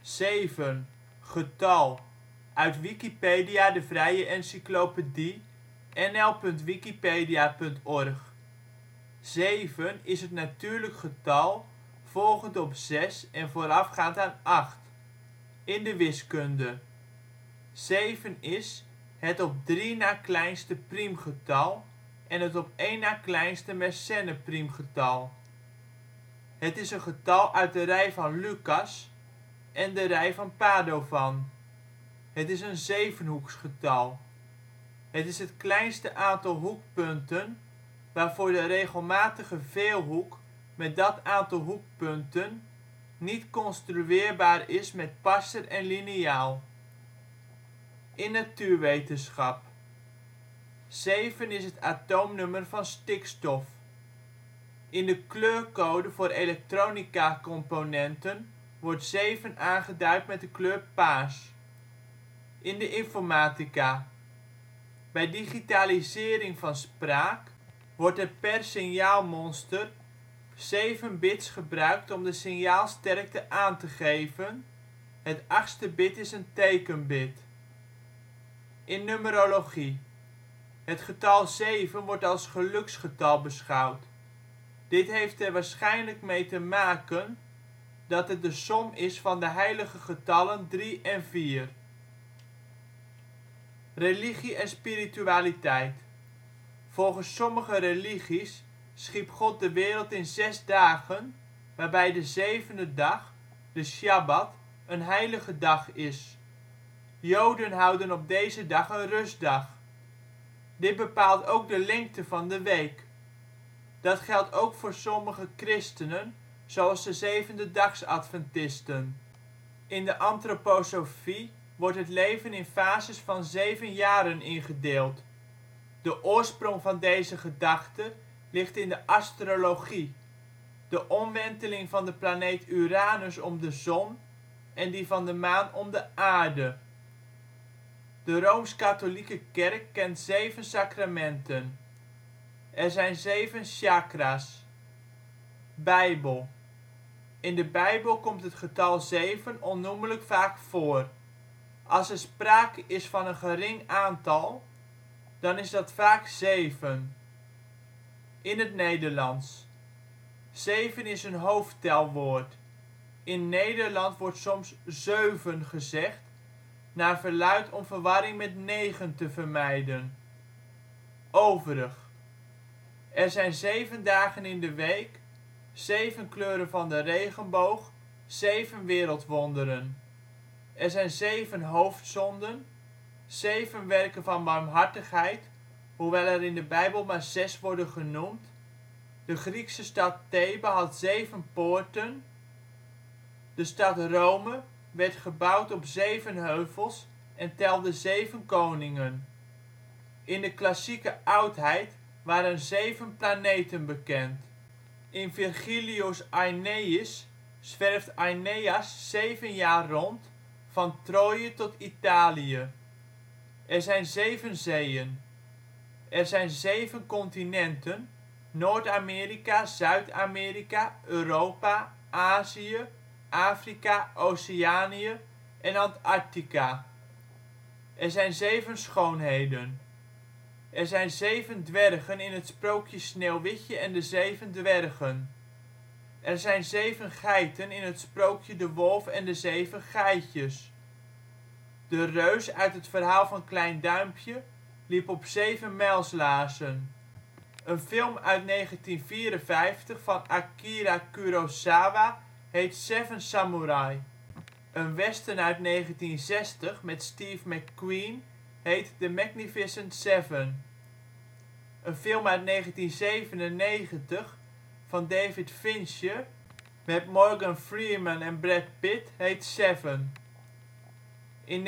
Zeven, getal, uit Wikipedia, de vrije encyclopedie. nl.wikipedia.org. Zeven is het natuurlijk getal volgend op 6 en voorafgaand aan 8. In de wiskunde. Zeven is: het op 3 na kleinste priemgetal en het op 1 na kleinste Mersenne priemgetal. Het is een getal uit de rij van Lucas en de rij van Padovan. Het is een zevenhoeksgetal. Het is het kleinste aantal hoekpunten waarvoor de regelmatige veelhoek met dat aantal hoekpunten niet construeerbaar is met passer en liniaal. In natuurwetenschap. Zeven is het atoomnummer van stikstof. In de kleurcode voor elektronicacomponenten wordt 7 aangeduid met de kleur paars. In de informatica. Bij digitalisering van spraak wordt er per signaalmonster 7 bits gebruikt om de signaalsterkte aan te geven, het achtste bit is een tekenbit. In numerologie. Het getal 7 wordt als geluksgetal beschouwd. Dit heeft er waarschijnlijk mee te maken dat het de som is van de heilige getallen 3 en 4. Religie en spiritualiteit. Volgens sommige religies schiep God de wereld in 6 dagen, waarbij de zevende dag, de sjabbat, een heilige dag is. Joden houden op deze dag een rustdag. Dit bepaalt ook de lengte van de week. Dat geldt ook voor sommige christenen, zoals de Zevendedagsadventisten. In de antroposofie wordt het leven in fases van 7 jaren ingedeeld. De oorsprong van deze gedachte ligt in de astrologie, de omwenteling van de planeet Uranus om de zon en die van de maan om de aarde. De Rooms-katholieke Kerk kent 7 sacramenten. Er zijn 7 chakra 's. Bijbel. In de Bijbel komt het getal 7 onnoemelijk vaak voor. Als er sprake is van een gering aantal, dan is dat vaak 7. In het Nederlands. Zeven is een hoofdtelwoord. In Nederland wordt soms zeuven gezegd, naar verluidt om verwarring met 9 te vermijden. Overig. Er zijn 7 dagen in de week, 7 kleuren van de regenboog, 7 wereldwonderen. Er zijn 7 hoofdzonden, 7 werken van barmhartigheid, hoewel er in de Bijbel maar 6 worden genoemd. De Griekse stad Thebe had 7 poorten. De stad Rome werd gebouwd op 7 heuvels en telde 7 koningen. In de klassieke oudheid waren 7 planeten bekend. In Virgilius Aeneis zwerft Aeneas 7 jaar rond, van Troje tot Italië. Er zijn 7 zeeën. Er zijn 7 continenten: Noord-Amerika, Zuid-Amerika, Europa, Azië, Afrika, Oceanië en Antarctica. Er zijn 7 schoonheden. Er zijn 7 dwergen in het sprookje Sneeuwwitje en de 7 dwergen. Er zijn 7 geiten in het sprookje De Wolf en de 7 geitjes. De reus uit het verhaal van Klein Duimpje liep op 7 mijlslaarzen. Een film uit 1954 van Akira Kurosawa heet Seven Samurai. Een western uit 1960 met Steve McQueen heet The Magnificent Seven. Een film uit 1997 van David Fincher met Morgan Freeman en Brad Pitt heet Seven. In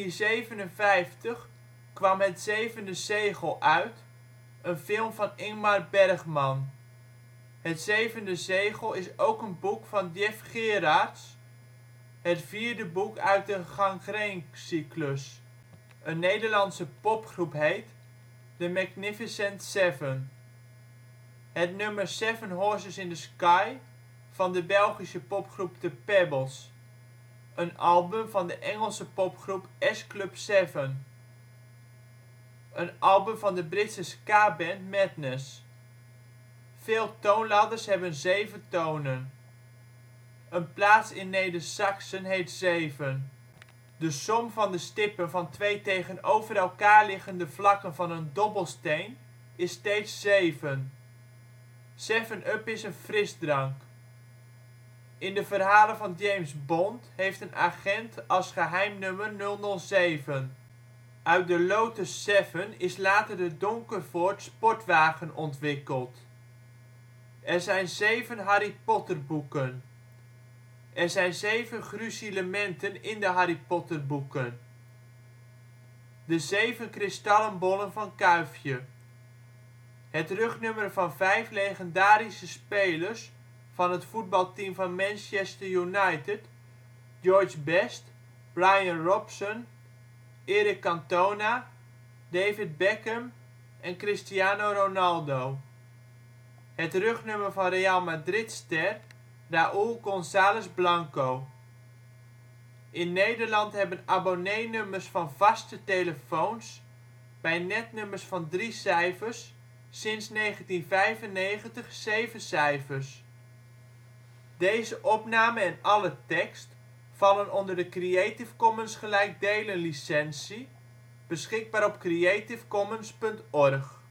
1957 kwam Het zevende zegel uit, een film van Ingmar Bergman. Het zevende zegel is ook een boek van Jeff Gerards, het 4e boek uit de Gangreen-cyclus. Een Nederlandse popgroep heet The Magnificent Seven. Het nummer 7 Horses in the Sky van de Belgische popgroep The Pebbles. een album van de Engelse popgroep S Club 7. Een album van de Britse skaband Madness. Veel toonladders hebben 7 tonen. Een plaats in Nedersaksen heet zeven. De som van de stippen van twee tegenover elkaar liggende vlakken van een dobbelsteen is steeds 7. 7-Up is een frisdrank. In de verhalen van James Bond heeft een agent als geheimnummer 007. Uit de Lotus 7 is later de Donkervoort sportwagen ontwikkeld. Er zijn 7 Harry Potter boeken. Er zijn 7 gruzielementen in de Harry Potter boeken. De 7 kristallen bollen van Kuifje. Het rugnummer van 5 legendarische spelers van het voetbalteam van Manchester United: George Best, Brian Robson, Eric Cantona, David Beckham en Cristiano Ronaldo. Het rugnummer van Real Madrid-ster Raúl González Blanco. In Nederland hebben abonneenummers van vaste telefoons bij netnummers van 3 cijfers sinds 1995 7 cijfers. Deze opname en alle tekst vallen onder de Creative Commons gelijkdelen licentie, beschikbaar op creativecommons.org